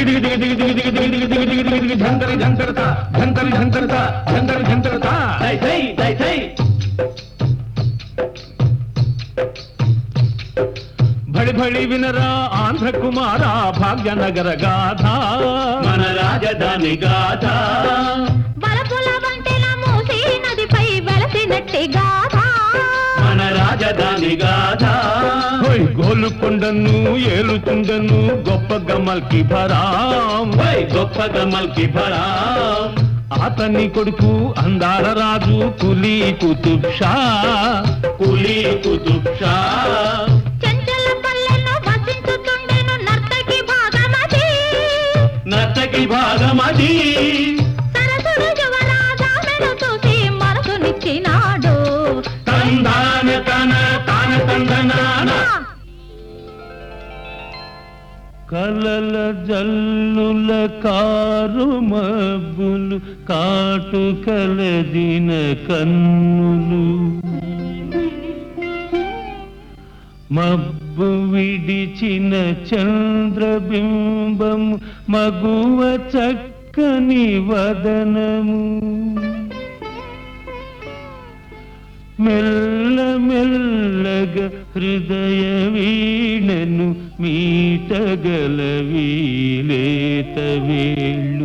झंकर झंकरता झंकर झंकरता झंकर झंकरता दై दై దై దై బడి బడి వినరా ఆంధ్ర కుమార భాగ్యనగర గాథ మన రాజధాని గాథ బలపుల వంటెల మూసి నదిపై వెలసినట్టి గాథ మన రాజధాని గాథ గోలుకొండను ఏలుతుండను గొప్ప గమల్కి భరాం గొప్ప గమల్కి భరాం అతని కొడుకు అందాల రాజు కులీ కుతుబ్ షా కులీ కుతుబ్ షా చెంచల పల్లెను వసించుతుండెను నర్తకి భాగమతి నర్తకి భాగమతి సరసుడు యువరాజామెను చూసి మనసునిచ్చినాడు తందాన తన తాన తందనాన కలల జల్లుల కారు మబ్బులు కాటు కలదిన కన్నులు మబ్బు విడిచిన చంద్రబింబము మగువ చక్కని వదనము మెల్ల మెల్లగా హృదయ వీణను మీటగల వీలేత వేళ్ళు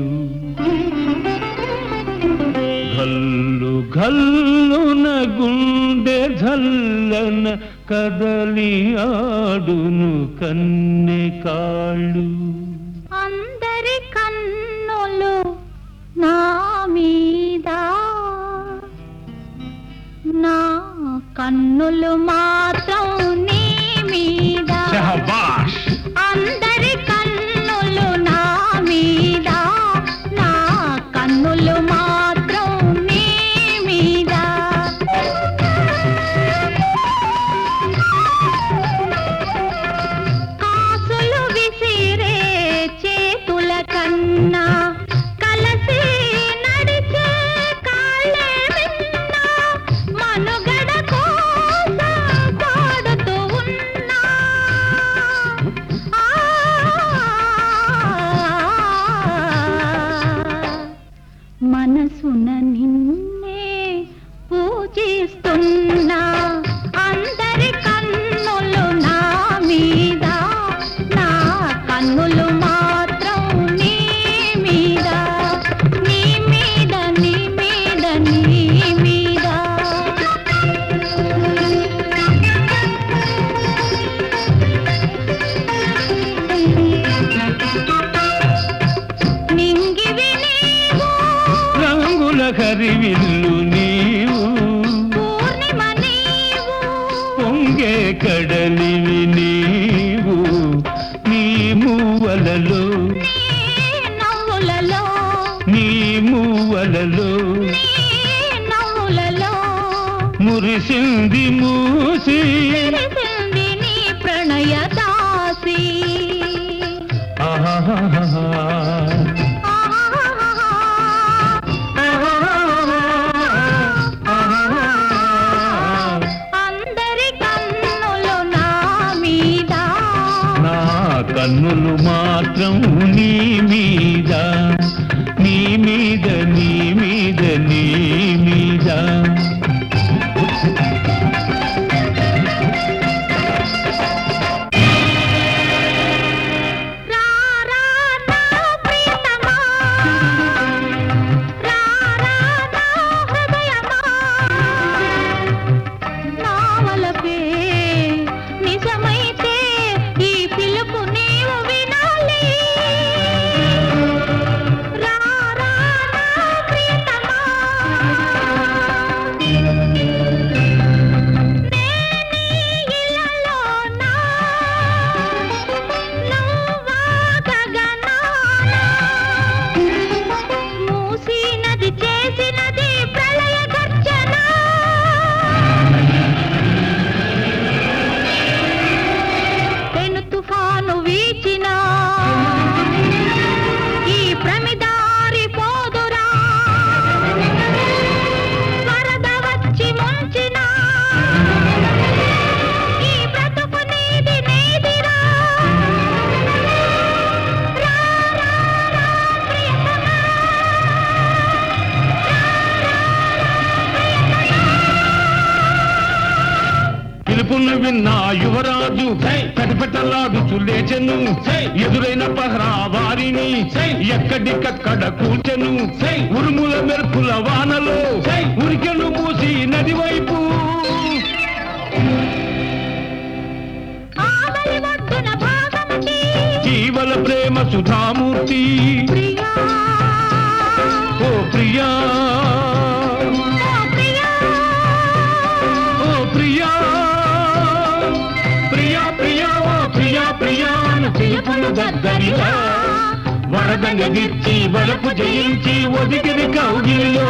గల్లు గల్లున గుండె జల్లన కదలి ఆడును కన్నె కాళ్ళు అందరి కన్నులు నా మీద నా కన్నులు మాత్రం నీ మీద అందరి కన్నులు నా మీద నా కన్నులు మాత్రం నీ మీద కాసులు విసిరే చేతుల కన్నా కలసి నడిచే కాళ్ళే విన్నా మనుగడ కోసం పాడుతూ ఉన్నా మనసున నిన్నే పూజిస్తున్నా అందరి కన్నులు నా మీద నా కన్నులు మాత్రం నీ మీద నీ మీద నీ మీద నీ మీద నింగివి నీవు రంగుల కరివిల్లు నీవు పూర్ణిమ నీవు పొంగే కడలివి నీవు నీ మూవలలో నీ నవ్వులలో నీ మూవలలో నీ నవ్వులలో మురిసింది మూసి తెలిసింది నీ ప్రణయ దాసి ఆహాహాహా. అందరి కన్నులు నా మీద నా కన్నులు మాత్రం నీ మీద నీ మీద నీ మీద నీ మీద రా రా నా ప్రియతమా రా రా నా హృదయమా నా వలపే నిజమైతే ఈ పిలుపు నీవు వినాలి రా రా నా ప్రియతమా విన్న యువరాజు పెటపెటలాడుచు లేచెను ఎదురైన పహరా వారిని ఎక్కడికక్కడ కూర్చెను ఉరుముల మెరుపుల వానలో ఉరికెను మూసి నది వైపు జీవల ప్రేమ సుధామూర్తి ఓ ప్రియా ఓ ప్రియా ప్రియా ప్రియా ఓ ప్రియా ప్రియా పిలుపులు దగ్గరిలా వరదగదిచ్చి వరపు జయించి ఒదిగిరి కౌగిలిలో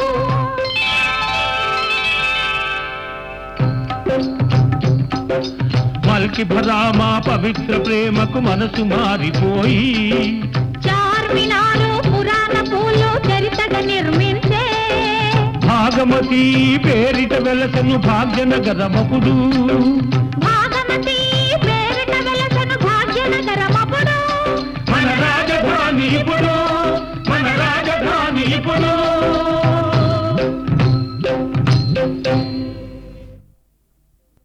మల్కి భరామా పవిత్ర ప్రేమకు మనసు మారిపోయి చార్మినారు పురాణ పూలు చరితగా నిర్మించే భాగమతి పేరిట వెలసను భాగ్యనగరమపుడు భాగమతి పేరిట వెలసను భాగ్యనగరమపుడు మన రాజధాని ఇప్పుడు మన రాజధాని ఇప్పుడు